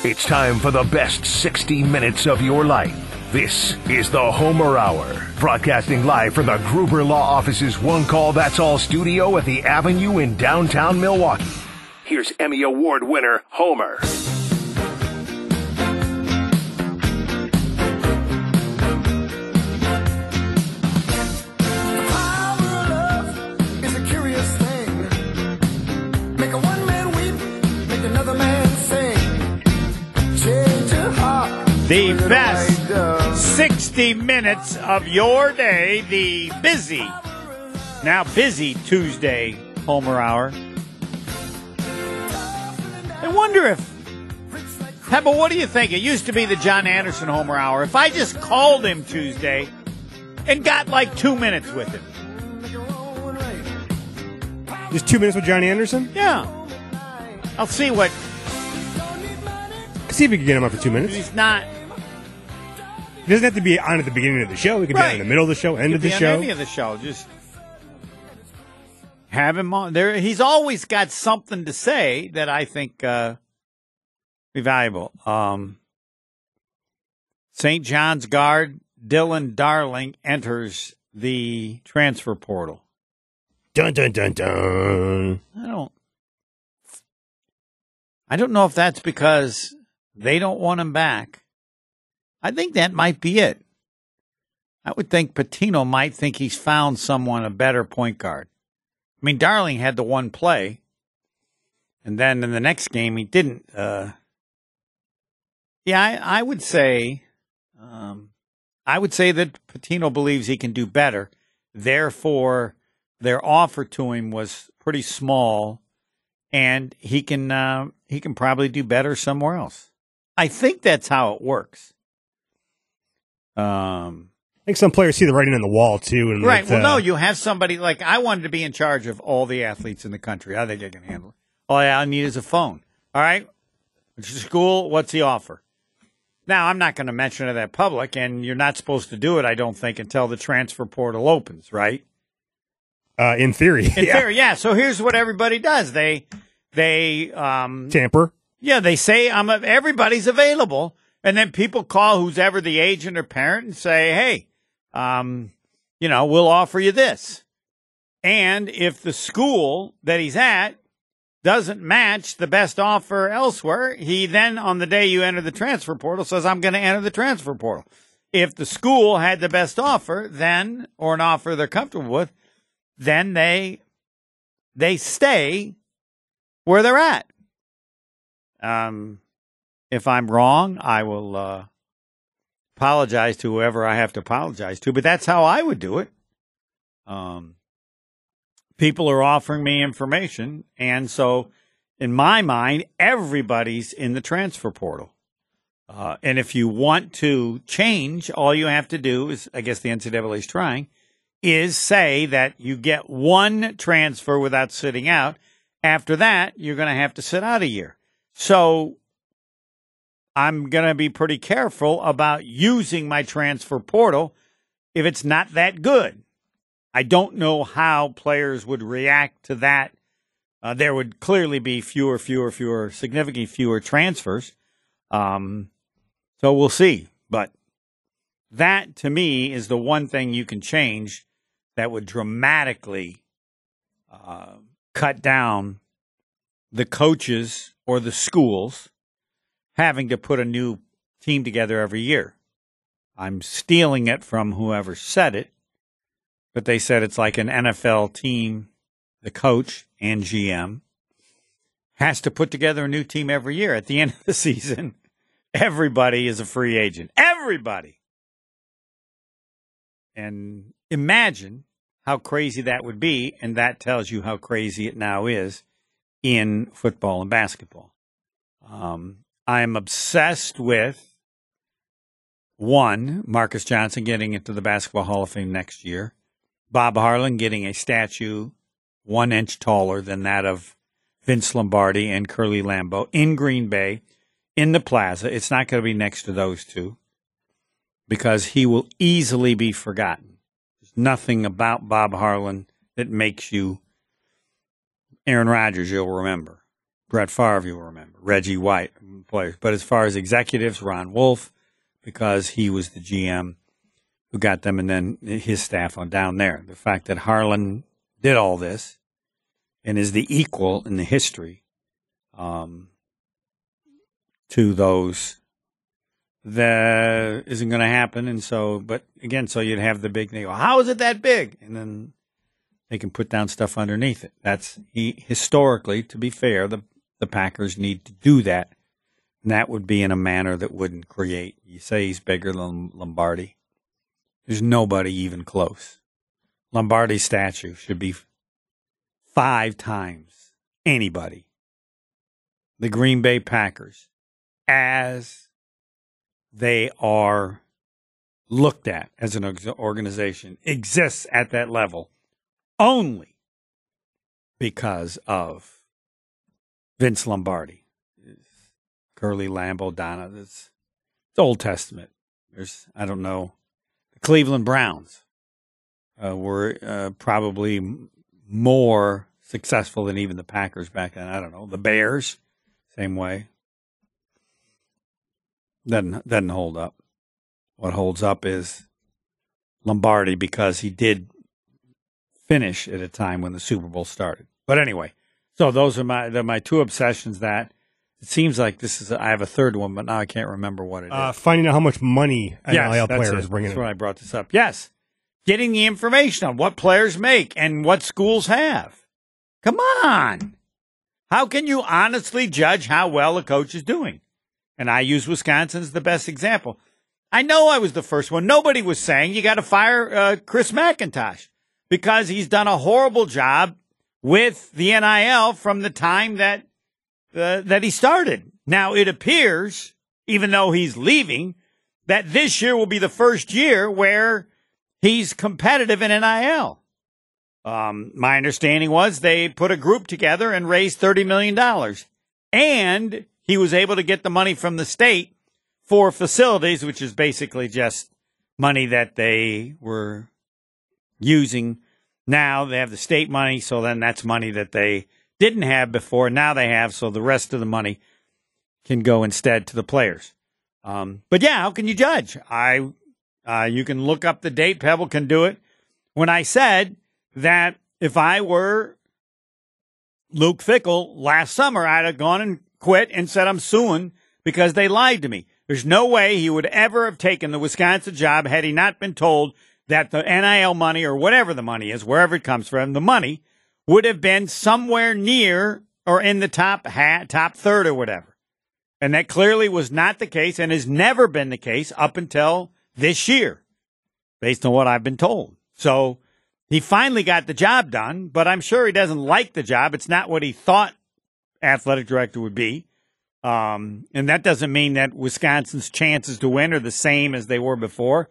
It's time for the best 60 minutes of your life. This is the Homer Hour, broadcasting live from the Gruber Law Office's One Call That's All studio at the Avenue in downtown Milwaukee. Here's Emmy Award winner, Homer. The best 60 minutes of your day, the now busy Tuesday Homer Hour. I wonder if, but what do you think? It used to be the John Anderson Homer Hour. If I just called him Tuesday and got like 2 minutes with him. Just 2 minutes with John Anderson? Yeah. I'll see what. See if we can get him on for 2 minutes. He's not. He doesn't have to be on at the beginning of the show. He can be on in the middle of the show, end of the show. Any of the show. Just have him on there. He's always got something to say that I think be valuable. St. John's guard Dylan Darling enters the transfer portal. Dun dun dun dun. I don't know if that's because they don't want him back. I think that might be it. I would think Pitino might think he's found someone, a better point guard. I mean, Darling had the one play, and then in the next game he didn't. I would say, that Pitino believes he can do better. Therefore, their offer to him was pretty small, and he can probably do better somewhere else. I think that's how it works. I think some players see the writing on the wall, too. And right. Well, no, you have somebody like I wanted to be in charge of all the athletes in the country. I think I can handle it. All I need is a phone. All right. Which is school? What's the offer? Now, I'm not going to mention it at public, and you're not supposed to do it, I don't think, until the transfer portal opens, right? In theory. In theory, yeah. So here's what everybody does. They tamper. Yeah, they say everybody's available. And then people call who's ever the agent or parent and say, hey, we'll offer you this. And if the school that he's at doesn't match the best offer elsewhere, he then, on the day you enter the transfer portal, says, I'm going to enter the transfer portal. If the school had the best offer, then, or an offer they're comfortable with, then they stay where they're at. If I'm wrong, I will apologize to whoever I have to apologize to, but that's how I would do it. People are offering me information, and so in my mind, everybody's in the transfer portal. And if you want to change, all you have to do is, I guess the NCAA is trying, is say that you get one transfer without sitting out. After that, you're going to have to sit out a year. So I'm going to be pretty careful about using my transfer portal if it's not that good. I don't know how players would react to that. There would clearly be significantly fewer transfers. So we'll see. But that, to me, is the one thing you can change that would dramatically cut down the coaches or the schools having to put a new team together every year. I'm stealing it from whoever said it, but they said it's like an NFL team, the coach and GM has to put together a new team every year. At the end of the season, everybody is a free agent. Everybody. And imagine how crazy that would be, and that tells you how crazy it now is in football and basketball. I am obsessed with, one, Marcus Johnson getting into the Basketball Hall of Fame next year, Bob Harlan getting a statue 1 inch taller than that of Vince Lombardi and Curly Lambeau in Green Bay in the plaza. It's not going to be next to those two because he will easily be forgotten. There's nothing about Bob Harlan that makes you Aaron Rodgers you'll remember. Brett Favre, you'll remember. Reggie White, players. But as far as executives, Ron Wolf, because he was the GM who got them, and then his staff on down there. The fact that Harlan did all this and is the equal in the history to those that isn't going to happen. And so, but again, so you'd have the big thing. Well, how is it that big? And then they can put down stuff underneath it. That's historically, to be fair, the Packers need to do that. And that would be in a manner that wouldn't create. You say he's bigger than Lombardi. There's nobody even close. Lombardi's statue should be 5 times anybody. The Green Bay Packers, as they are looked at as an organization, exists at that level only because of Vince Lombardi. Curly Lambeau, Donna, it's Old Testament. There's, I don't know, the Cleveland Browns were probably more successful than even the Packers back then. I don't know. The Bears, same way. Doesn't hold up. What holds up is Lombardi, because he did finish at a time when the Super Bowl started. But anyway, so those are my 2 obsessions. That it seems like this is. I have a third one, but now I can't remember what it is. Finding out how much money an NIL player is bringing in. That's why I brought this up. Yes, getting the information on what players make and what schools have. Come on. How can you honestly judge how well a coach is doing? And I use Wisconsin as the best example. I know I was the first one. Nobody was saying you got to fire Chris McIntosh because he's done a horrible job with the NIL from the time that he started. Now, it appears, even though he's leaving, that this year will be the first year where he's competitive in NIL. My understanding was they put a group together and raised $30 million. And he was able to get the money from the state for facilities, which is basically just money that they were using. Now they have the state money, so then that's money that they didn't have before. Now they have, so the rest of the money can go instead to the players. But yeah, how can you judge? You can look up the date. Pebble can do it. When I said that if I were Luke Fickell last summer, I'd have gone and quit and said I'm suing because they lied to me. There's no way he would ever have taken the Wisconsin job had he not been told that the NIL money, or whatever the money is, wherever it comes from, the money would have been somewhere near or in the top third or whatever. And that clearly was not the case and has never been the case up until this year, based on what I've been told. So he finally got the job done, but I'm sure he doesn't like the job. It's not what he thought athletic director would be. And that doesn't mean that Wisconsin's chances to win are the same as they were before.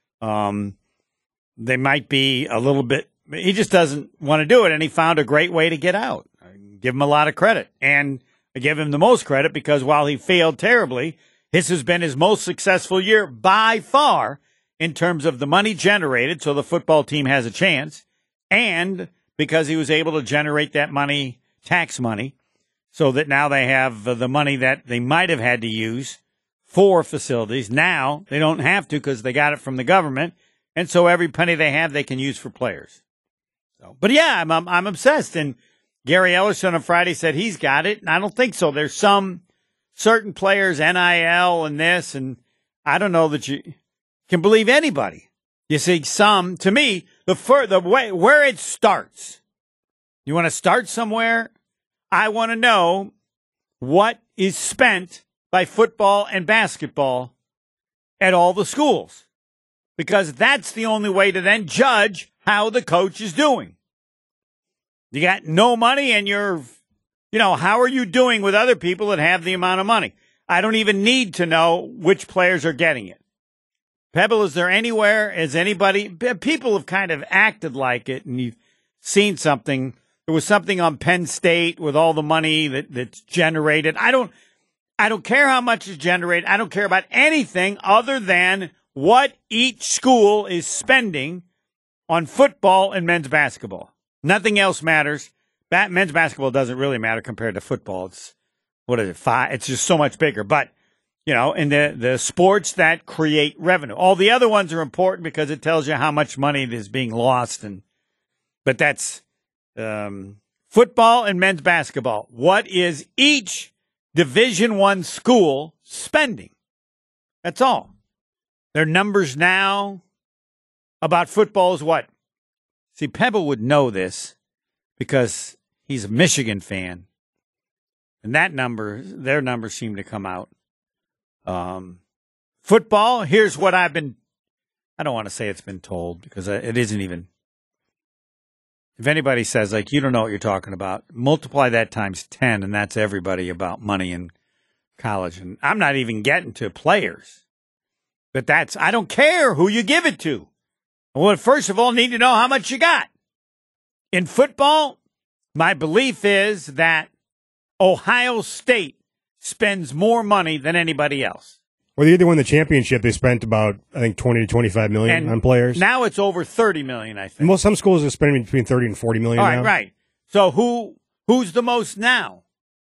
They might be a little bit, he just doesn't want to do it. And he found a great way to get out. I give him a lot of credit, and I give him the most credit because while he failed terribly, this has been his most successful year by far in terms of the money generated. So the football team has a chance, and because he was able to generate that money, tax money, so that now they have the money that they might have had to use for facilities. Now they don't have to because they got it from the government. And so every penny they have, they can use for players. So, but yeah, I'm obsessed. And Gary Ellerson on Friday said he's got it. And I don't think so. There's some certain players, NIL and this, and I don't know that you can believe anybody. You see some, to me, the way where it starts. You want to start somewhere? I want to know what is spent by football and basketball at all the schools, because that's the only way to then judge how the coach is doing. You got no money and how are you doing with other people that have the amount of money? I don't even need to know which players are getting it. Pebble, is there anywhere, people have kind of acted like it, and you've seen something. There was something on Penn State with all the money that's generated. I don't care how much is generated. I don't care about anything other than what each school is spending on football and men's basketball. Nothing else matters men's basketball doesn't really matter compared to football. It's, what is it, 5? It's just so much bigger. But, in the sports that create revenue. All the other ones are important because it tells you how much money is being lost. But that's football and men's basketball. What is each Division I school spending? That's all. Their numbers now about football is what? See, Pebble would know this because he's a Michigan fan. And their numbers seem to come out. Football, here's what I don't want to say it's been told because it isn't even. If anybody says, you don't know what you're talking about, multiply that times 10, and that's everybody about money in college. And I'm not even getting to players. But I don't care who you give it to. Well, first of all, need to know how much you got. In football, my belief is that Ohio State spends more money than anybody else. Well, they either won the championship. They spent about, I think, 20 to 25 million on players. Now it's over 30 million, I think. Well, some schools are spending between 30 and 40 million now. Right. So who's the most now?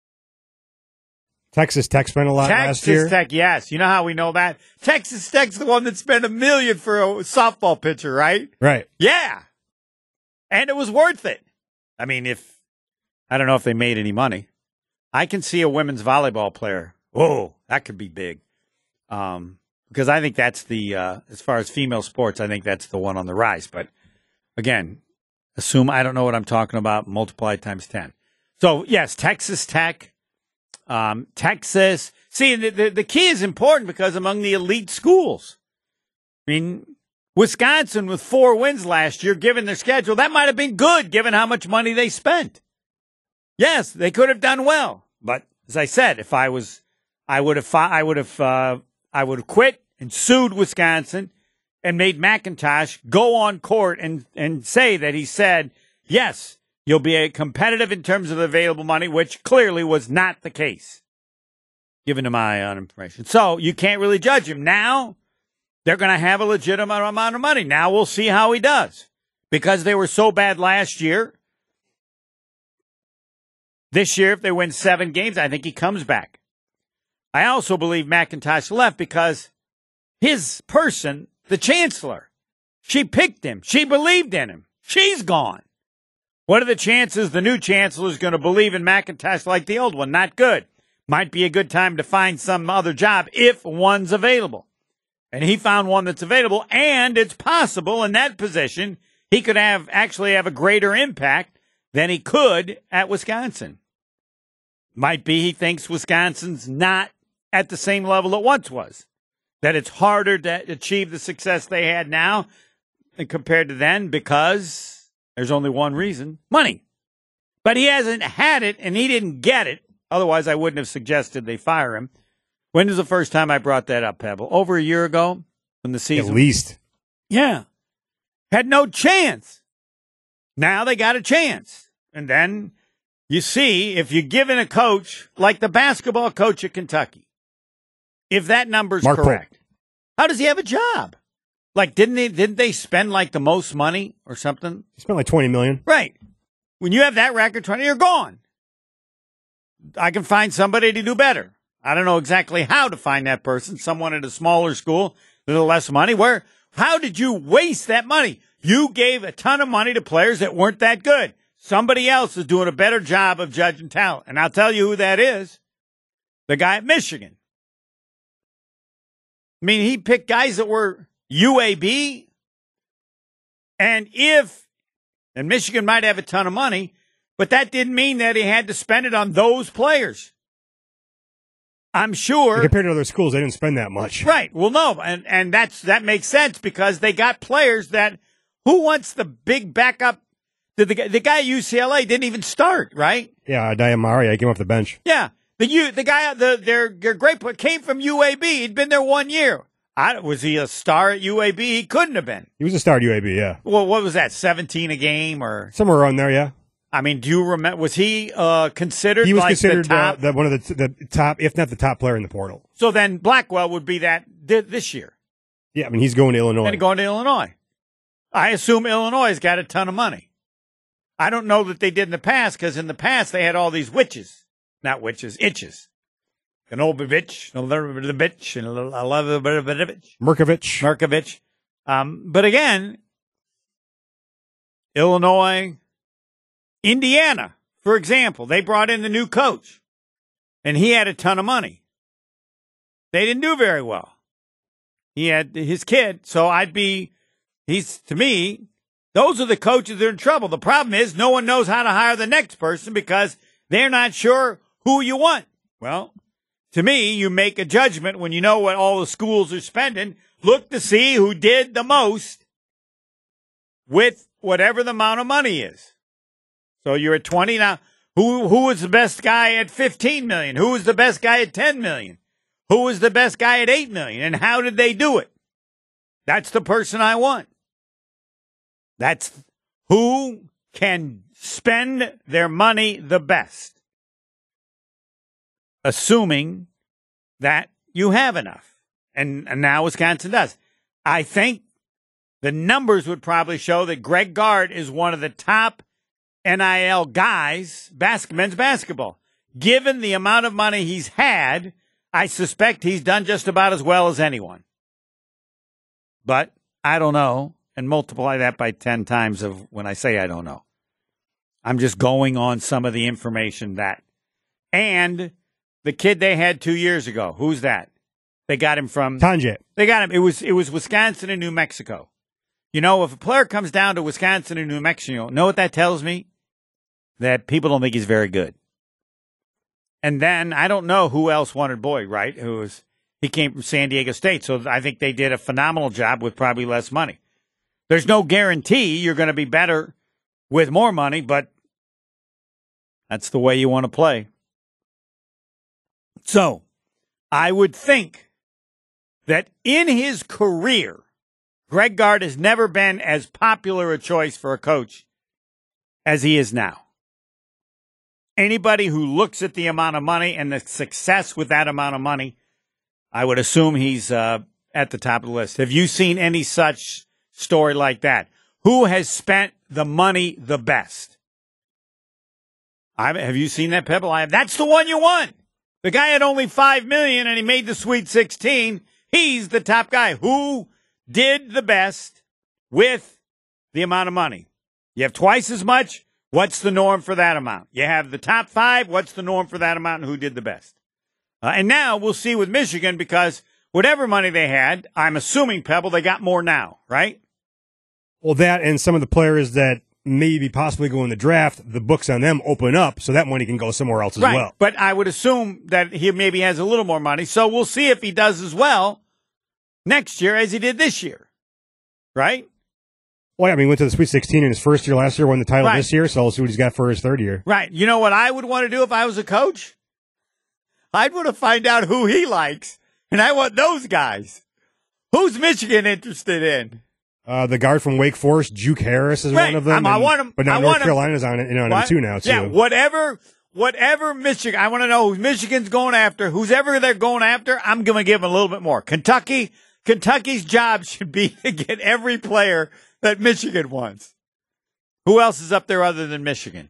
Texas Tech spent a lot last year. Texas Tech, yes. You know how we know that? Texas Tech's the one that spent $1 million for a softball pitcher, right? Right. Yeah. And it was worth it. I mean, I don't know if they made any money. I can see a women's volleyball player. Whoa, that could be big. Because I think that's as far as female sports, I think that's the one on the rise. But again, assume I don't know what I'm talking about, multiply times 10. So yes, Texas Tech, Texas. See, the key is important because among the elite schools, I mean, Wisconsin with 4 wins last year, given their schedule, that might have been good given how much money they spent. Yes, they could have done well. But as I said, if I would have quit and sued Wisconsin and made McIntosh go on court and say that he said, yes, you'll be competitive in terms of available money, which clearly was not the case, given to my own information. So you can't really judge him. Now they're going to have a legitimate amount of money. Now we'll see how he does. Because they were so bad last year, this year, if they win 7 games, I think he comes back. I also believe McIntosh left because his person, the chancellor, she picked him. She believed in him. She's gone. What are the chances the new chancellor is going to believe in McIntosh like the old one? Not good. Might be a good time to find some other job if one's available. And he found one that's available, and it's possible in that position he could actually have a greater impact than he could at Wisconsin. Might be he thinks Wisconsin's not at the same level it once was, that it's harder to achieve the success they had now compared to then because there's only one reason, money. But he hasn't had it, and he didn't get it. Otherwise, I wouldn't have suggested they fire him. When was the first time I brought that up, Pebble? Over a year ago when the season? At least. Yeah. Had no chance. Now they got a chance. And then you see, if you're given a coach like the basketball coach at Kentucky, if that number's correct, how does he have a job? Didn't they spend the most money or something? They spent $20 million. Right. When you have that record, 20, you're gone. I can find somebody to do better. I don't know exactly how to find that person. Someone at a smaller school, a little less money. How did you waste that money? You gave a ton of money to players that weren't that good. Somebody else is doing a better job of judging talent. And I'll tell you who that is. The guy at Michigan. I mean, he picked guys that were UAB. And Michigan might have a ton of money, but that didn't mean that he had to spend it on those players. I'm sure. And compared to other schools, they didn't spend that much. Right. Well, no. And that makes sense because they got players that, who wants the big backup? The guy at UCLA didn't even start, right? Yeah, Diamari, I came off the bench. Yeah. The guy, their great player came from UAB. He'd been there 1 year. Was he a star at UAB? He couldn't have been. He was a star at UAB, yeah. Well, what was that, 17 a game or? Somewhere around there, yeah. I mean, do you remember, was he considered He was the considered top? one of the top, if not the top player in the portal. So then Blackwell would be that this year. Yeah, I mean, he's going to Illinois. And going to Illinois. I assume Illinois has got a ton of money. I don't know that they did in the past, because in the past they had all these witches. Not witches, itches. An old bitch, a little bit of bitch, and a little bit of bitch. Merkovich. But again, Illinois, Indiana, for example, they brought in the new coach, and he had a ton of money. They didn't do very well. He had his kid, so to me, those are the coaches that are in trouble. The problem is no one knows how to hire the next person because they're not sure who you want. Well, to me, you make a judgment when you know what all the schools are spending. Look to see who did the most with whatever the amount of money is. So you're at 20 now. Who was the best guy at 15 million? Who was the best guy at 10 million? Who was the best guy at 8 million? And how did they do it? That's the person I want. That's who can spend their money the best, assuming that you have enough. And now Wisconsin does. I think the numbers would probably show that Greg Gard is one of the top NIL guys, men's basketball. Given the amount of money he's had, I suspect he's done just about as well as anyone. But I don't know, and multiply that by 10 times of when I say I don't know. I'm just going on some of the information that. And the kid they had 2 years ago, who's that? They got him from Tanje. They got him. It was Wisconsin and New Mexico. You know, if a player comes down to Wisconsin and New Mexico, know what that tells me? That people don't think he's very good. And then I don't know who else wanted Boyd, right? He came from San Diego State, so I think they did a phenomenal job with probably less money. There's no guarantee you're going to be better with more money, but that's the way you want to play. So I would think that in his career, Greg Gard has never been as popular a choice for a coach as he is now. Anybody who looks at the amount of money and the success with that amount of money, I would assume he's at the top of the list. Have you seen any such story like that? Who has spent the money the best? Have you seen that, Pebble? I have. That's the one you want. The guy had only $5 million and he made the Sweet 16. He's the top guy. Who did the best with the amount of money? You have twice as much. What's the norm for that amount? You have the top 5. What's the norm for that amount and who did the best? And now we'll see with Michigan, because whatever money they had, I'm assuming, Pebble, they got more now, right? Well, that and some of the players that maybe possibly go in the draft, the books on them open up so that money can go somewhere else as well. But I would assume that he maybe has a little more money. So we'll see if he does as well next year as he did this year, right? Well, I mean, he went to the Sweet 16 in his first year last year, won the title this year, so we'll see what he's got for his third year. Right. You know what I would want to do if I was a coach? I'd want to find out who he likes, and I want those guys. Who's Michigan interested in? The guard from Wake Forest, Juke Harris, is one of them. I want him. But now North Carolina's on him too now, too. Yeah, whatever Michigan, I want to know who Michigan's going after. Who's ever they're going after, I'm going to give them a little bit more. Kentucky's job should be to get every player that Michigan wants. Who else is up there other than Michigan?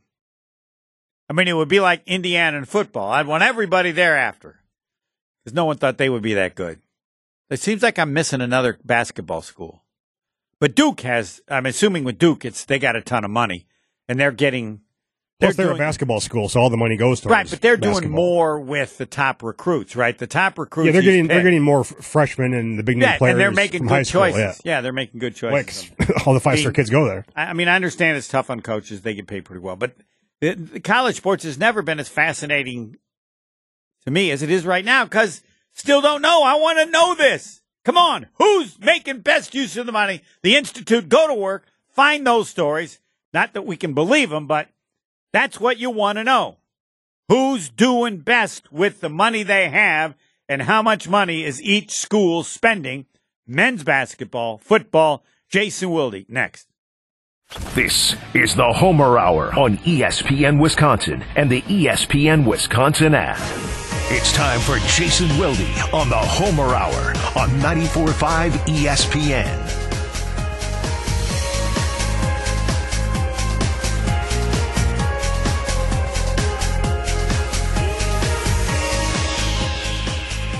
I mean, it would be like Indiana in football. I'd want everybody thereafter, because no one thought they would be that good. It seems like I'm missing another basketball school. But Duke I'm assuming with Duke, they got a ton of money, and they're getting. Plus, they're a basketball school, so all the money goes towards right. But they're basketball. doing more with the top recruits, right? The top recruits. Yeah, they're getting more freshmen and the big name players. And they're making good choices. Yeah, they're making good choices. All the 5-star kids go there. I mean, I understand it's tough on coaches; they get paid pretty well, but the college sports has never been as fascinating to me as it is right now, because still don't know. I want to know this. Come on, who's making best use of the money? The Institute, go to work, find those stories. Not that we can believe them, but that's what you want to know. Who's doing best with the money they have, and how much money is each school spending? Men's basketball, football. Jason Wilde, next. This is the Homer Hour on ESPN Wisconsin and the ESPN Wisconsin app. It's time for Jason Wilde on the Homer Hour on 94.5 ESPN.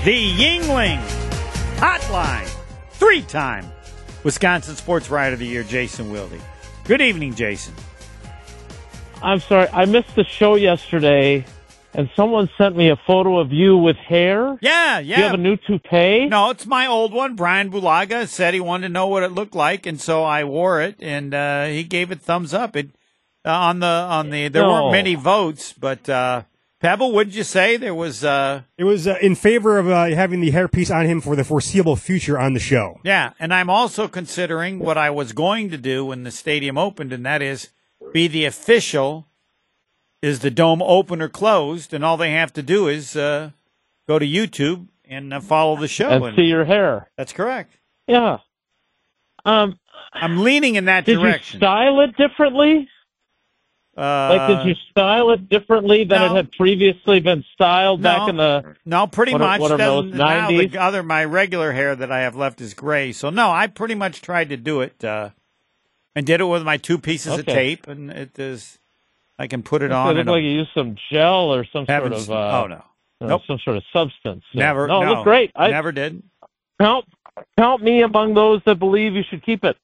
the Yuengling Hotline. 3-time Wisconsin Sports Writer of the Year, Jason Wilde. Good evening, Jason. I'm sorry, I missed the show yesterday, and someone sent me a photo of you with hair. Yeah. Do you have a new toupee? No, it's my old one. Brian Bulaga said he wanted to know what it looked like, and so I wore it, and he gave it thumbs up. There weren't many votes, but Pebble, what did you say? There was It was in favor of having the hairpiece on him for the foreseeable future on the show. Yeah, and I'm also considering what I was going to do when the stadium opened, and that is be the official. Is the dome open or closed? And all they have to do is go to YouTube and follow the show. And see your hair. That's correct. Yeah. I'm leaning in that direction. Did you style it differently? Did you style it differently than it had previously been styled back in the... No, pretty much. What are those, 90s? Now my regular hair that I have left is gray. So, no, I pretty much tried to do it and did it with my 2 pieces of tape, and it is... I can put it on. It looked like you used some gel or some sort of... oh, no. Nope. Some sort of substance. Never. No, it looked great. Never did. Count me among those that believe you should keep it.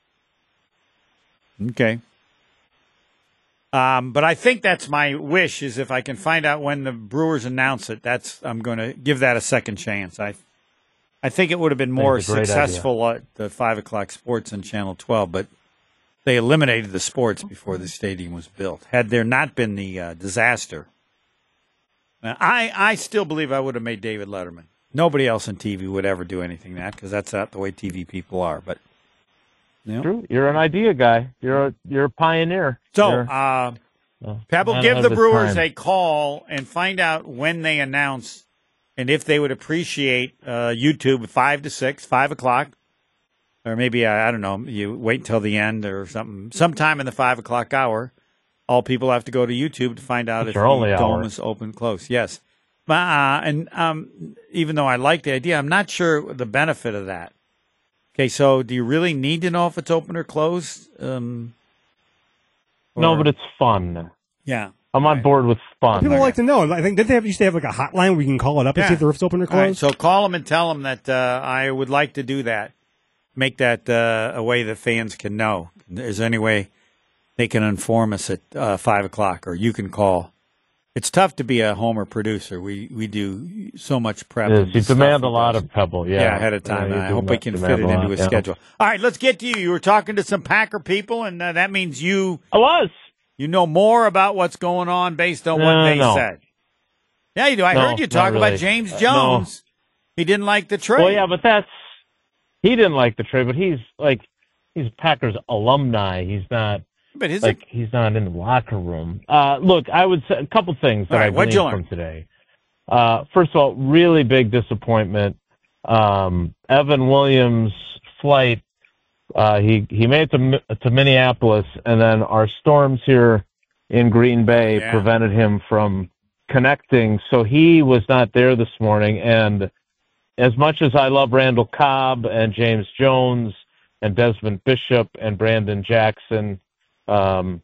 Okay. But I think that's my wish, is if I can find out when the Brewers announce it, I'm going to give that a second chance. I think it would have been more successful at the 5 o'clock sports on Channel 12, but they eliminated the sports before the stadium was built. Had there not been the disaster, I still believe I would have made David Letterman. Nobody else on TV would ever do anything because that's not the way TV people are. But true, you're an idea guy. You're a pioneer. So, Pebble, give the Brewers a call and find out when they announce and if they would appreciate YouTube 5 to 6, 5 o'clock. Or maybe, I don't know, you wait until the end or something. Sometime in the 5 o'clock hour, all people have to go to YouTube to find out if the dome is open, close. Yes. And even though I like the idea, I'm not sure the benefit of that. Okay, so do you really need to know if it's open or closed? No, but it's fun. Yeah. I'm on board with fun. People like to know. I think, did they used to have like a hotline where we can call it up and see if the roof's open or closed? Right, so call them and tell them that I would like to do that. Make that a way that fans can know. Is there any way they can inform us at 5 o'clock, or you can call? It's tough to be a Homer producer. We do so much prep. Yes, you demand a lot of Pebble, ahead of time. I hope we can fit it into a schedule. All right, let's get to you. You were talking to some Packer people, and that means you know more about what's going on based on what they said. Yeah, you do. I heard you talk about James Jones. He didn't like the trade. Well, yeah, but he didn't like the trade, but he's Packers alumni. He's not. But he's not in the locker room. Look, I would say a couple things that I gleaned from today. First of all, really big disappointment. Evan Williams' flight. He made it to Minneapolis, and then our storms here in Green Bay prevented him from connecting. So he was not there this morning. And as much as I love Randall Cobb and James Jones and Desmond Bishop and Brandon Jackson, Evan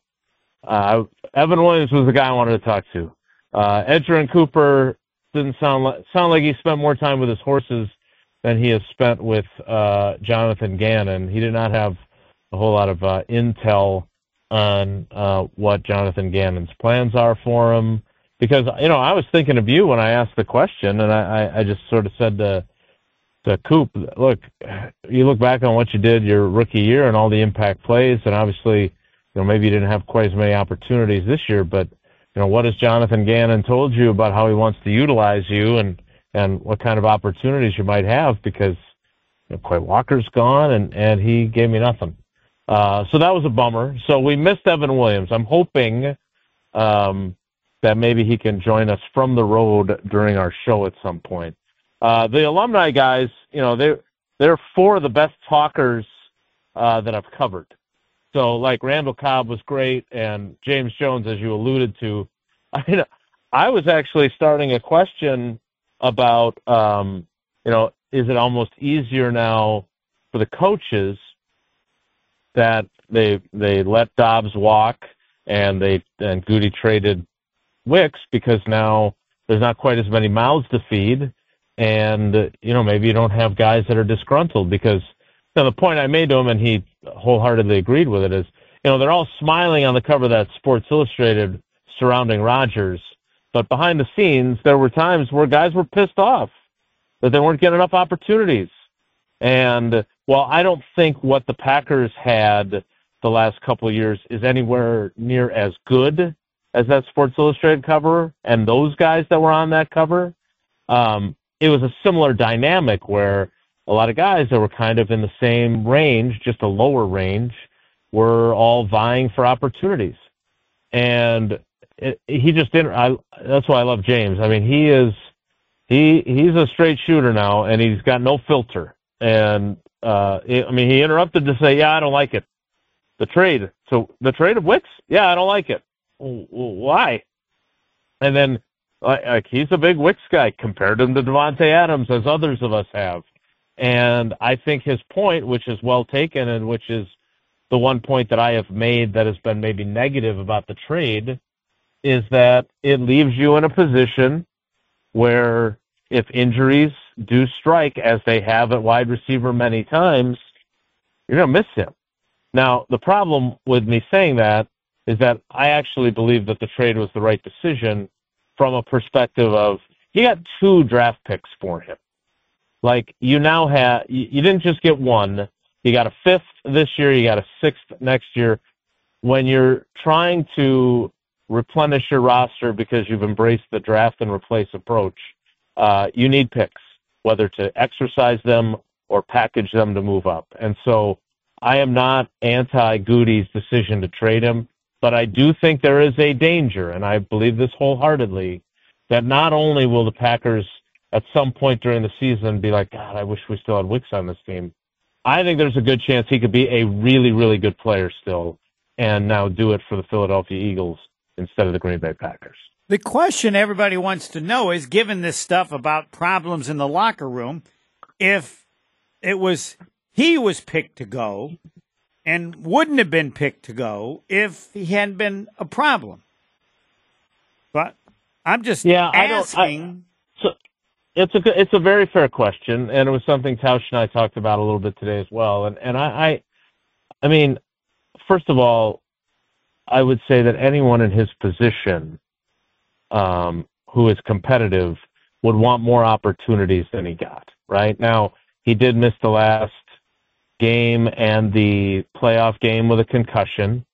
Williams was the guy I wanted to talk to. Edgerrin Cooper didn't sound like he spent more time with his horses than he has spent with Jonathan Gannon. He did not have a whole lot of intel on what Jonathan Gannon's plans are for him. Because, I was thinking of you when I asked the question, and I just sort of said to Coop, look, you look back on what you did your rookie year and all the impact plays, and obviously, maybe you didn't have quite as many opportunities this year, but, what has Jonathan Gannon told you about how he wants to utilize you and what kind of opportunities you might have? Because Quay Walker's gone, and he gave me nothing. So that was a bummer. So we missed Evan Williams. I'm hoping that maybe he can join us from the road during our show at some point. The alumni guys, they're four of the best talkers that I've covered. So, like, Randall Cobb was great, and James Jones, as you alluded to. I was actually starting a question about, is it almost easier now for the coaches that they let Dobbs walk and Goody traded Wicks because now there's not quite as many mouths to feed, And, maybe you don't have guys that are disgruntled because the point I made to him, and he wholeheartedly agreed with it, is, they're all smiling on the cover of that Sports Illustrated surrounding Rodgers. But behind the scenes, there were times where guys were pissed off that they weren't getting enough opportunities. And while I don't think what the Packers had the last couple of years is anywhere near as good as that Sports Illustrated cover and those guys that were on that cover, it was a similar dynamic where a lot of guys that were kind of in the same range, just a lower range, were all vying for opportunities. And he just didn't. That's why I love James. I mean, he's a straight shooter now, and he's got no filter. And he interrupted to say, "Yeah, I don't like it. The trade. So the trade of Wicks? Yeah, I don't like it. Why?" And then, he's a big Wicks guy. Compared him to Davante Adams, as others of us have. And I think his point, which is well taken, and which is the one point that I have made that has been maybe negative about the trade, is that it leaves you in a position where if injuries do strike, as they have at wide receiver many times, you're going to miss him. Now, the problem with me saying that is that I actually believe that the trade was the right decision from a perspective of you got 2 draft picks for him. Like, you now have, you didn't just get 1. You got a 5th this year. You got a 6th next year. When you're trying to replenish your roster because you've embraced the draft and replace approach, you need picks, whether to exercise them or package them to move up. And so I am not anti-Goody's decision to trade him, but I do think there is a danger, and I believe this wholeheartedly, that not only will the Packers at some point during the season be like, God, I wish we still had Wicks on this team. I think there's a good chance he could be a really, really good player still and now do it for the Philadelphia Eagles instead of the Green Bay Packers. The question everybody wants to know is, given this stuff about problems in the locker room, if it was he was picked to go and wouldn't have been picked to go if he hadn't been a problem. But I'm just asking. It's a very fair question, and it was something Tausch and I talked about a little bit today as well. And I mean, first of all, I would say that anyone in his position who is competitive would want more opportunities than he got. Right now, he did miss the last game and the playoff game with a concussion.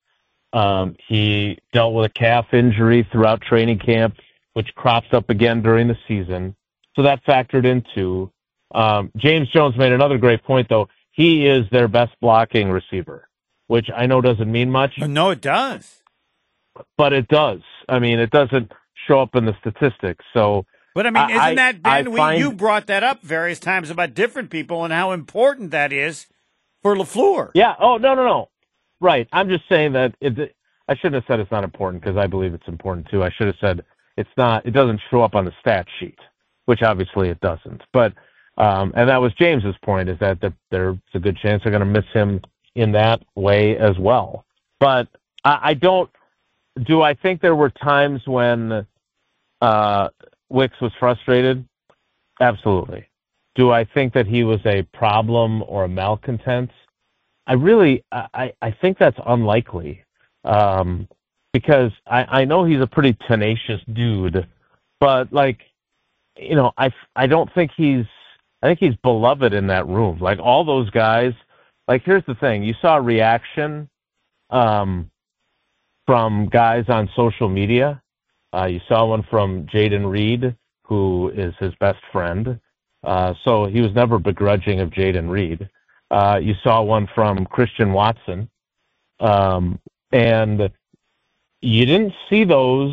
He dealt with a calf injury throughout training camp, which cropped up again during the season. So that factored into. James Jones made another great point, though. He is their best blocking receiver, which I know doesn't mean much. No, it does. But it does. I mean, it doesn't show up in the statistics. So, but I mean, isn't that, Ben? You brought that up various times about different people and how important that is for LaFleur. Yeah. Oh, no. Right. I'm just saying that I shouldn't have said it's not important because I believe it's important too. I should have said it's not. It doesn't show up on the stat sheet, which obviously it doesn't. But and that was James's point, is that there's a good chance they're going to miss him in that way as well. But I don't. Do I think there were times when Wicks was frustrated? Absolutely. Do I think that he was a problem or a malcontent? I think that's unlikely, because I know he's a pretty tenacious dude, but I don't think I think he's beloved in that room. Like all those guys, here's the thing. You saw a reaction, from guys on social media. You saw one from Jayden Reed, who is his best friend. So he was never begrudging of Jayden Reed. You saw one from Christian Watson. And you didn't see those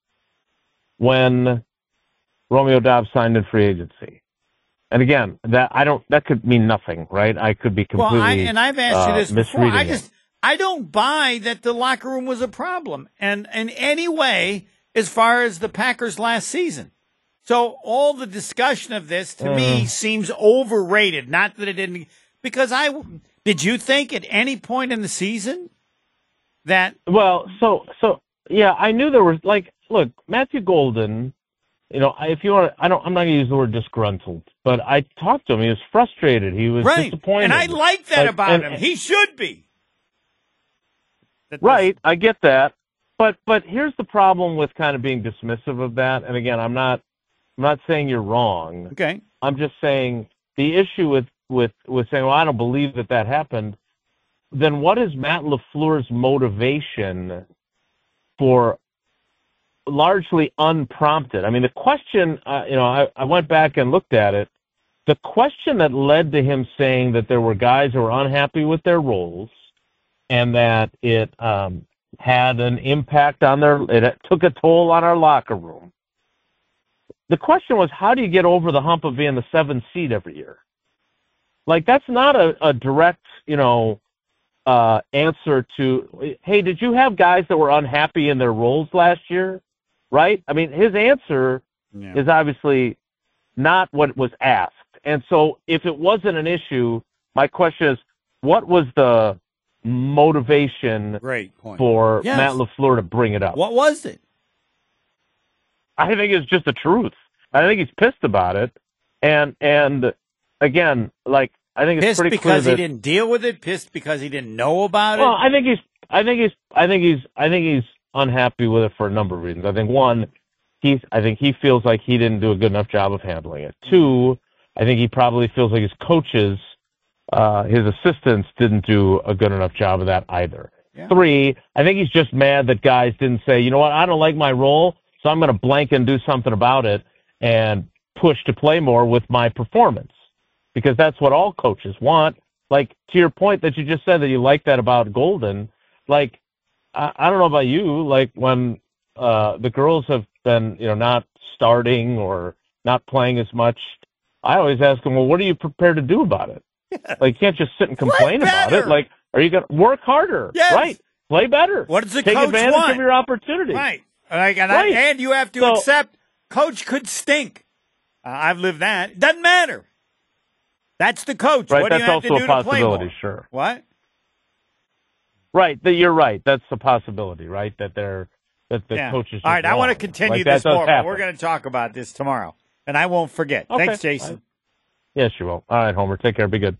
when Romeo Doubs signed in free agency. And again, that could mean nothing, right? I could be completely and I've asked you this before. misreading I don't buy that the locker room was a problem, and in any way, as far as the Packers last season. So all the discussion of this to me seems overrated. Not that it didn't, because did you think at any point in the season that? Well, so yeah, I knew there was look, Matthew Golden if you want to, I'm not going to use the word disgruntled, but I talked to him. He was frustrated. He was disappointed. And I like that about him. He should be. Right. I get that. But here's the problem with kind of being dismissive of that. And again, I'm not saying you're wrong. Okay. I'm just saying the issue with saying, well, I don't believe that happened. Then what is Matt LaFleur's motivation for largely unprompted? I mean, the question, I went back and looked at it. The question that led to him saying that there were guys who were unhappy with their roles and that it had an impact on it took a toll on our locker room. The question was, how do you get over the hump of being the 7th seed every year? Like, that's not a direct, answer to, hey, did you have guys that were unhappy in their roles last year? Right? I mean, his answer is obviously not what was asked. And so if it wasn't an issue, my question is, what was the motivation for Matt LaFleur to bring it up? What was it? I think it's just the truth. I think he's pissed about it. And again, like, I think it's pissed pretty because clear he didn't deal with it, pissed because he didn't know about it. Well, I think he's unhappy with it for a number of reasons. I think one, I think he feels like he didn't do a good enough job of handling it. Two, I think he probably feels like his coaches, his assistants didn't do a good enough job of that either. Yeah. Three, I think he's just mad that guys didn't say, you know what, I don't like my role, so I'm going to blank and do something about it and push to play more with my performance. Because that's what all coaches want. Like, to your point that you just said that you like that about Golden, like, I don't know about you, like, when the girls have been, not starting or not playing as much, I always ask them, well, what are you prepared to do about it? Like, you can't just sit and complain about it. Like, are you going to work harder? Yes. Right. Play better. What does the Take coach advantage want? of your opportunity. Right. And you have to accept coach could stink. I've lived that. Doesn't matter. That's the coach. Right, what do you have to do to play more? Sure. What? Right. You're right. That's a possibility, right? That coaches. All right. I want to continue this more, but we're going to talk about this tomorrow, and I won't forget. Okay. Thanks, Jason. Yes, you will. All right, Homer. Take care. Be good.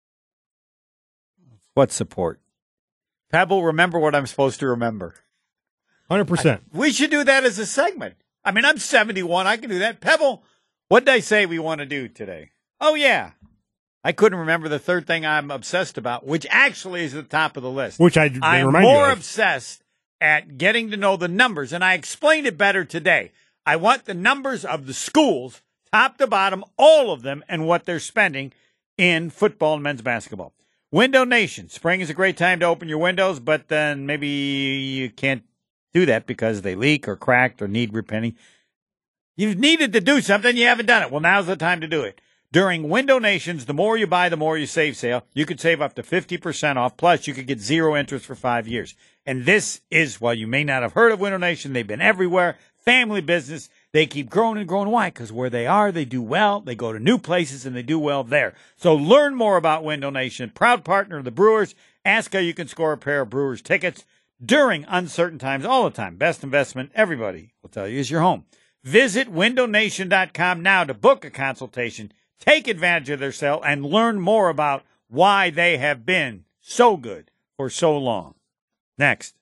What support? Pebble, remember what I'm supposed to remember. 100%. We should do that as a segment. I mean, I'm 71. I can do that. Pebble, what did I say we want to do today? Oh, yeah. I couldn't remember the third thing I'm obsessed about, which actually is at the top of the list. Which I'm more obsessed at getting to know the numbers, and I explained it better today. I want the numbers of the schools, top to bottom, all of them, and what they're spending in football and men's basketball. Window Nation. Spring is a great time to open your windows, but then maybe you can't do that because they leak or cracked or need repainting. You've needed to do something, you haven't done it. Well, now's the time to do it. During Window Nation's, the more you buy, the more you save sale, you could save up to 50% off. Plus, you could get 0 interest for 5 years. And this is, while you may not have heard of Window Nation, they've been everywhere. Family business. They keep growing and growing. Why? Because where they are, they do well. They go to new places, and they do well there. So learn more about Window Nation. Proud partner of the Brewers. Ask how you can score a pair of Brewers tickets during uncertain times all the time. Best investment, everybody will tell you, is your home. Visit windownation.com now to book a consultation. Take advantage of their sale and learn more about why they have been so good for so long. Next.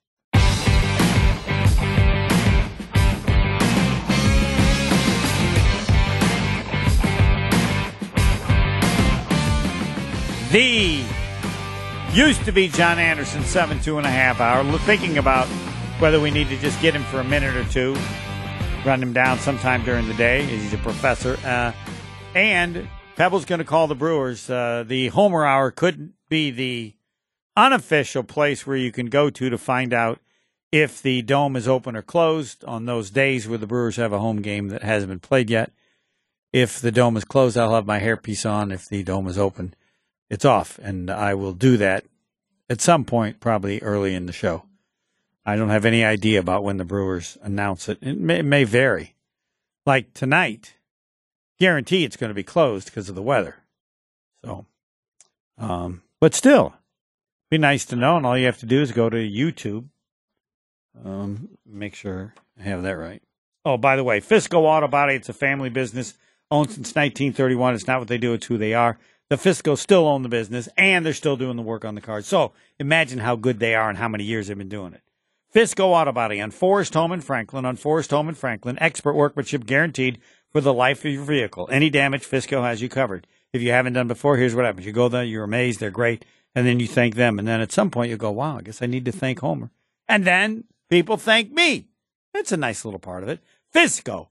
The used to be John Anderson 7.5 hour. Thinking about whether we need to just get him for a minute or two, run him down sometime during the day. He's a professor. And Pebble's going to call the Brewers. The Homer Hour could be the unofficial place where you can go to find out if the Dome is open or closed on those days where the Brewers have a home game that hasn't been played yet. If the Dome is closed, I'll have my hairpiece on. If the Dome is open, it's off. And I will do that at some point, probably early in the show. I don't have any idea about when the Brewers announce it. It may vary. Like tonight, guarantee it's going to be closed because of the weather. So, but still, be nice to know. And all you have to do is go to YouTube. Make sure I have that right. Oh, by the way, Fisco Auto Body, it's a family business, owned since 1931. It's not what they do, it's who they are. The Fisco still own the business, and they're still doing the work on the cars. So imagine how good they are and how many years they've been doing it. Fisco Auto Body on Forest Home in Franklin. Expert workmanship guaranteed for the life of your vehicle. Any damage, Fisco has you covered. If you haven't done before, here's what happens. You go there, you're amazed, they're great, and then you thank them. And then at some point you go, wow, I guess I need to thank Homer. And then people thank me. That's a nice little part of it. Fisco.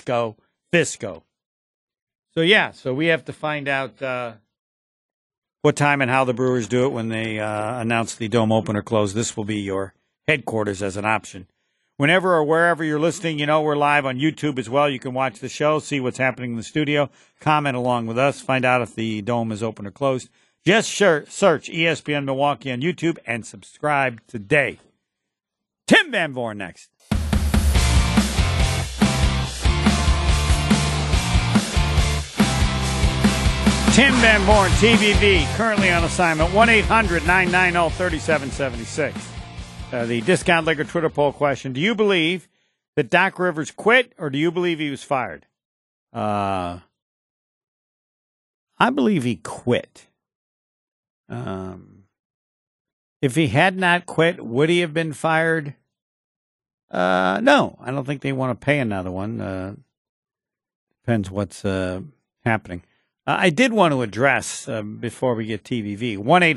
So we have to find out what time and how the Brewers do it when they announce the dome open or close. This will be your headquarters as an option. Whenever or wherever you're listening, we're live on YouTube as well. You can watch the show, see what's happening in the studio, comment along with us, find out if the dome is open or closed. Just search ESPN Milwaukee on YouTube and subscribe today. Tim Van Voorn next. Tim Van Voorn, TVV, currently on assignment, 1-800-990-3776. The Discount Liquor Twitter poll question, do you believe that Doc Rivers quit or do you believe he was fired? I believe he quit. If he had not quit, would he have been fired? No, I don't think they want to pay another one. Depends what's happening. I did want to address, before we get TVV,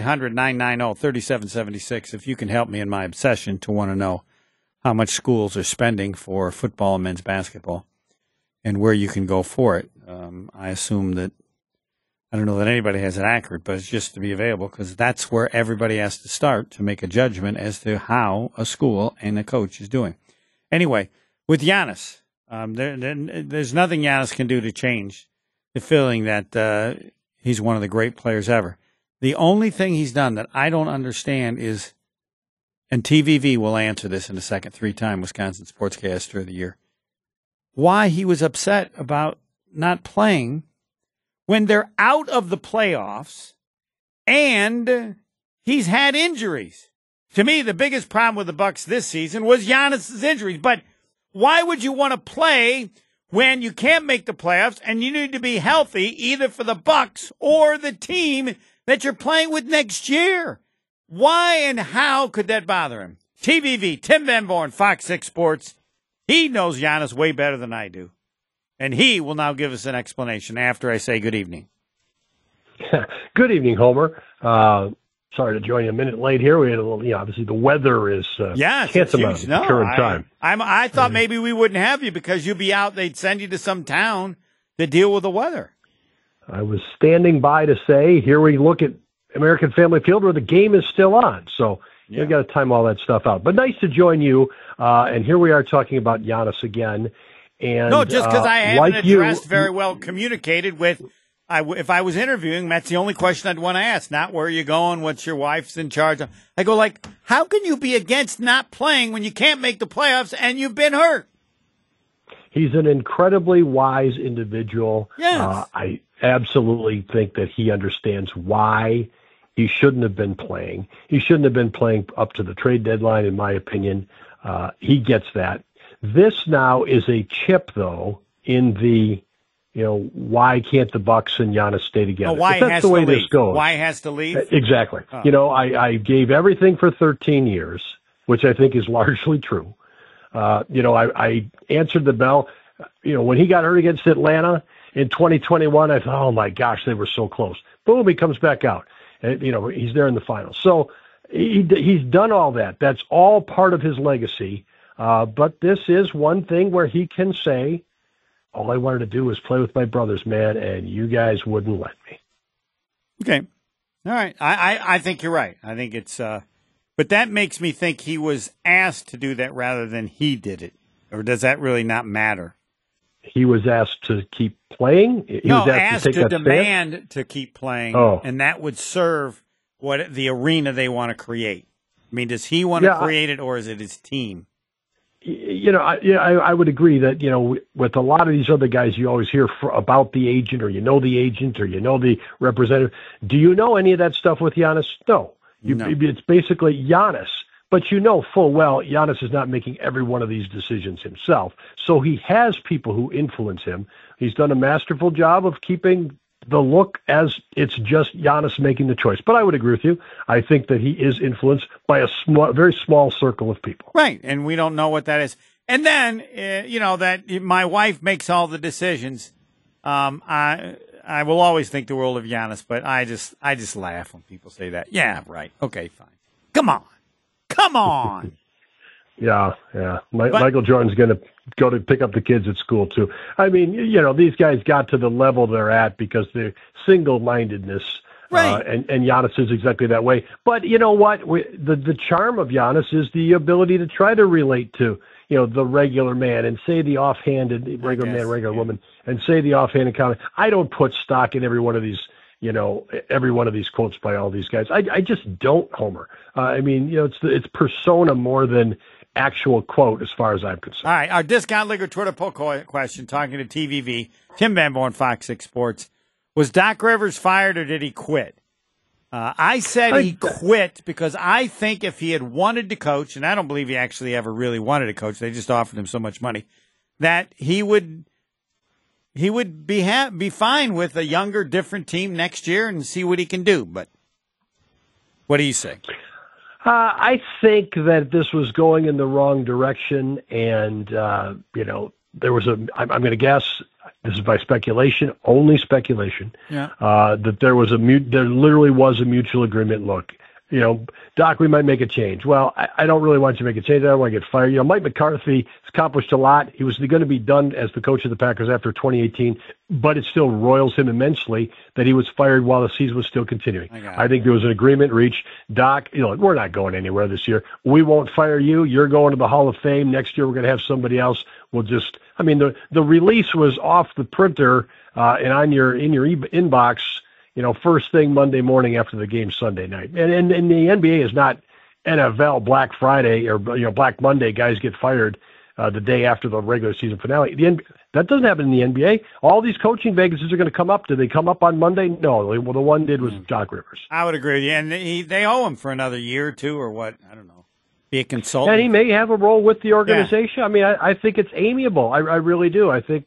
1-800-990-3776, if you can help me in my obsession to want to know how much schools are spending for football and men's basketball and where you can go for it. I assume that, I don't know that anybody has it accurate, but it's just to be available because that's where everybody has to start to make a judgment as to how a school and a coach is doing. Anyway, with Giannis, there's nothing Giannis can do to change the feeling that he's one of the great players ever. The only thing he's done that I don't understand is, and TVV will answer this in a second, 3-time Wisconsin Sportscaster of the Year, why he was upset about not playing when they're out of the playoffs and he's had injuries. To me, the biggest problem with the Bucks this season was Giannis's injuries. But why would you want to play when you can't make the playoffs and you need to be healthy either for the Bucks or the team that you're playing with next year? Why and how could that bother him? TVV, Tim Van Voorn, Fox 6 Sports. He knows Giannis way better than I do. And he will now give us an explanation after I say good evening. Good evening, Homer. Sorry to join you a minute late here. We had a little, obviously the weather is tantamount at the current time. I thought maybe we wouldn't have you because you'd be out. They'd send you to some town to deal with the weather. I was standing by to say, here we look at American Family Field where the game is still on. So you've got to time all that stuff out. But nice to join you. And here we are talking about Giannis again. And no, just because I haven't addressed very well communicated with. If I was interviewing, that's the only question I'd want to ask. Not where are you going, what's your wife's in charge of. I go like, how can you be against not playing when you can't make the playoffs and you've been hurt? He's an incredibly wise individual. Yes. I absolutely think that he understands why he shouldn't have been playing. He shouldn't have been playing up to the trade deadline, in my opinion. He gets that. This now is a chip, though, in the why can't the Bucks and Giannis stay together? Why that's has the way to this leave? goes. Why has to leave? Exactly. Oh. I gave everything for 13 years, which I think is largely true. I answered the bell. When he got hurt against Atlanta in 2021, I thought, oh my gosh, they were so close. Boom, he comes back out. And, he's there in the finals. So he's done all that. That's all part of his legacy. But this is one thing where he can say, all I wanted to do was play with my brothers, man, and you guys wouldn't let me. Okay. All right. I think you're right. I think it's but that makes me think he was asked to do that rather than he did it. Or does that really not matter? He was asked to keep playing? He was asked to demand stand? to keep playing, oh. And that would serve the arena they want to create. I mean, does he want to create it or is it his team? I would agree that, with a lot of these other guys, you always hear about the agent or the agent or the representative. Do you know any of that stuff with Giannis? No. It's basically Giannis. But you know full well Giannis is not making every one of these decisions himself. So he has people who influence him. He's done a masterful job of keeping the look as it's just Giannis making the choice. But I would agree with you. I think that he is influenced by a very small circle of people. Right, and we don't know what that is. And then, that my wife makes all the decisions. I will always think the world of Giannis, but I just laugh when people say that. Yeah, right. Okay, fine. Come on. Yeah. Michael Jordan's going to go to pick up the kids at school too. I mean, these guys got to the level they're at because they're single-mindedness. Right. And Giannis is exactly that way. But you know what? The charm of Giannis is the ability to try to relate to, the regular man and say the offhanded regular man, regular woman, and say the offhanded comment. I don't put stock in every one of these quotes by all these guys. I just don't, Homer. It's persona more than actual quote as far as I'm concerned. All right, our Discount Liquor Twitter poll question, talking to TVV, Tim Van Born, Fox 6 Sports. Was Doc Rivers fired or did he quit? I said he quit because I think if he had wanted to coach, and I don't believe he actually ever really wanted to coach, they just offered him so much money, that he would be fine with a younger, different team next year and see what he can do. But what do you say? I think that this was going in the wrong direction, and there was I'm going to guess, this is by speculation, only speculation, that there literally was a mutual agreement. Look, Doc, we might make a change. Well, I don't really want you to make a change. I don't want to get fired. Mike McCarthy has accomplished a lot. He was going to be done as the coach of the Packers after 2018, but it still roils him immensely that he was fired while the season was still continuing. I think there was an agreement reached. Doc, we're not going anywhere this year. We won't fire you. You're going to the Hall of Fame. Next year we're going to have somebody else. The release was off the printer and in your inbox, first thing Monday morning after the game Sunday night. And the NBA is not NFL Black Friday or Black Monday. Guys get fired the day after the regular season finale. That doesn't happen in the NBA. All these coaching vacancies are going to come up. Did they come up on Monday? No. Well, the one did was Doc Rivers. I would agree with you. And they owe him for another year or two or what? I don't know. Be a consultant. And he may have a role with the organization. Yeah. I think it's amiable. I really do. I think,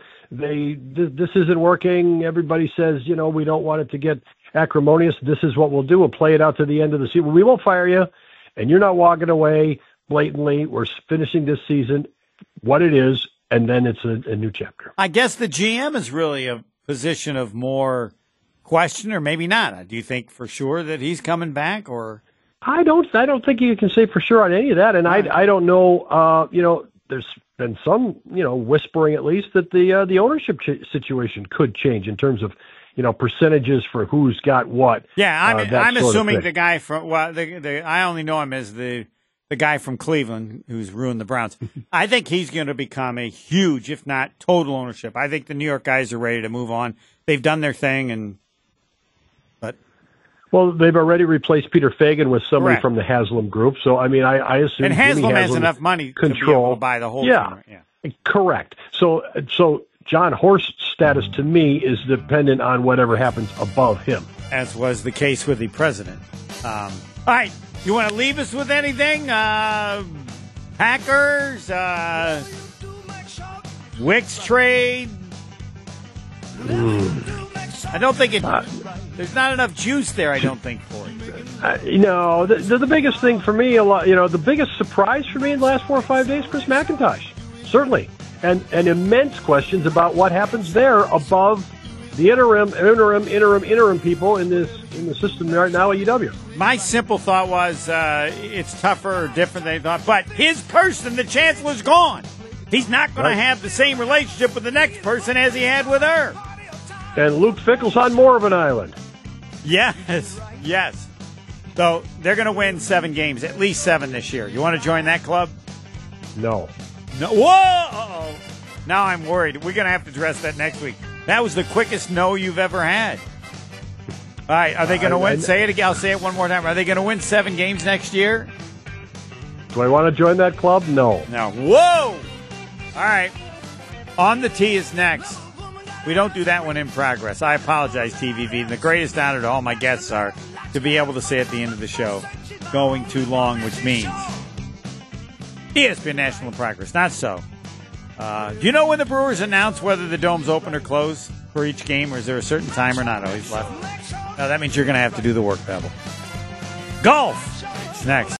this isn't working. Everybody says, we don't want it to get acrimonious. This is what we'll do. We'll play it out to the end of the season. We won't fire you, and you're not walking away blatantly. We're finishing this season what it is, and then it's a new chapter. I guess the GM is really a position of more question, or maybe not. Do you think for sure that he's coming back, or? I don't think you can say for sure on any of that, and right. I don't know. There's been some whispering at least that the ownership situation could change in terms of percentages for who's got what. Yeah, I'm assuming the guy from I only know him as the guy from Cleveland who's ruined the Browns. I think he's going to become a huge, if not total ownership. I think the New York guys are ready to move on. They've done their thing, Well, they've already replaced Peter Fagan with somebody from the Haslam Group. So, I assume and Haslam has enough money to be able to buy the whole thing. Yeah, correct. So John Horst's status to me is dependent on whatever happens above him. As was the case with the president. All right, you want to leave us with anything? Packers, Wicks trade. I don't think there's not enough juice there, I don't think, for it. No, the biggest thing for me, the biggest surprise for me in the last 4 or 5 days, Chris McIntosh, certainly. And immense questions about what happens there above the interim people in the system right now at UW. My simple thought was it's tougher or different than they thought, but his person, the chancellor's gone. He's not going to have the same relationship with the next person as he had with her. And Luke Fickell's on more of an island. Yes. So they're going to win 7 games, at least 7 this year. You want to join that club? No. Whoa! Uh-oh. Now I'm worried. We're going to have to address that next week. That was the quickest no you've ever had. All right, are they going to win? Say it again. I'll say it one more time. Are they going to win 7 games next year? Do I want to join that club? No. Whoa! All right. On the Tee is next. We don't do that one in progress. I apologize, TVV. The greatest honor to all my guests are to be able to say at the end of the show, going too long, which means ESPN National Progress. Not so. Do you know when the Brewers announce whether the dome's open or closed for each game, or is there a certain time or not? Always left. No, that means you're going to have to do the work, Pebble. Golf. It's next.